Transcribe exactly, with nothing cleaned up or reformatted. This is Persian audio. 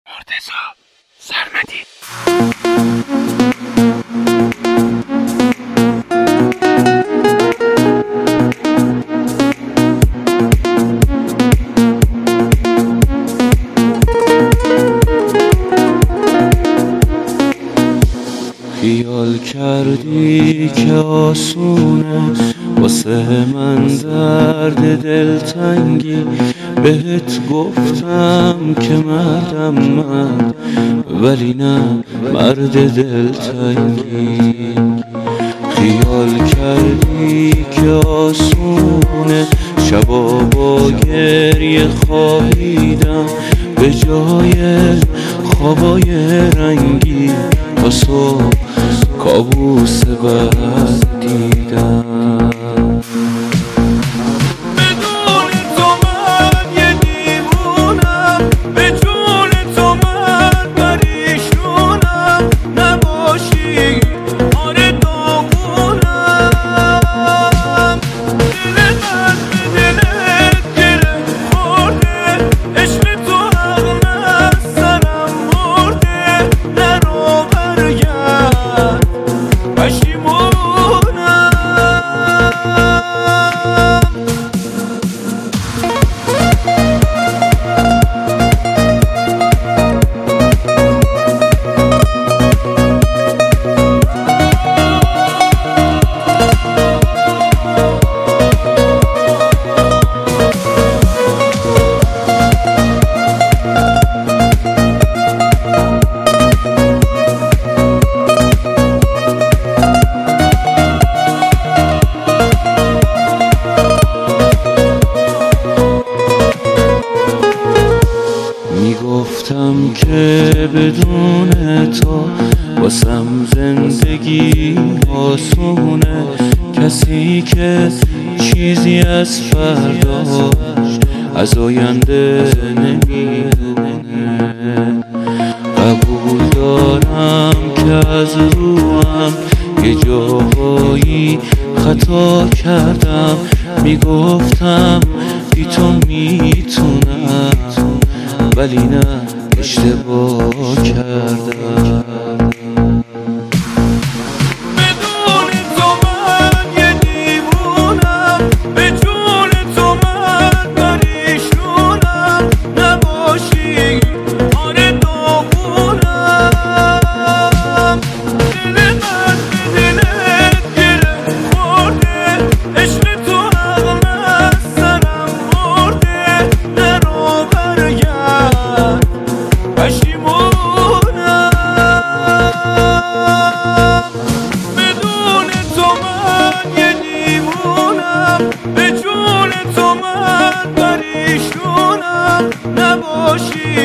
مرتضی سرمدی. خیال کردی که آسونه واسه من درد دلتنگی، بهت گفتم که مردم من ولی نه مرد دلتنگی. خیال کردی که آسونه شبا با گریه خوابیدم، به جای خوابای رنگی تا صبح کابوس بد دیدم. بدون تو من یه دیوونم، به جون تو من پریشونم، نباشی آره داغونم. دل من به دلت گره خورده، عشق تو عقل از سرم برده، نرو برگرد پشیمونم. میگفتم که بدون تو واسم زندگی آسونه، کسی که چیزی از فرداش از آینده نمیدونه. قبول دارم که از روم یه جاهایی خطا کردم، میگفتم بی تو میتونم ولی نه اشتباه کردم. بدون تو من یه دیوونم، به جون تو من پریشونم، نباشی آره داغونم. دل من به دلت گره خورده، عشق تو عقل از سرم برده، نرو برگرد پشیمونم. بدون تو من یه دیوونم، به جون تو من پریشونم، نباشی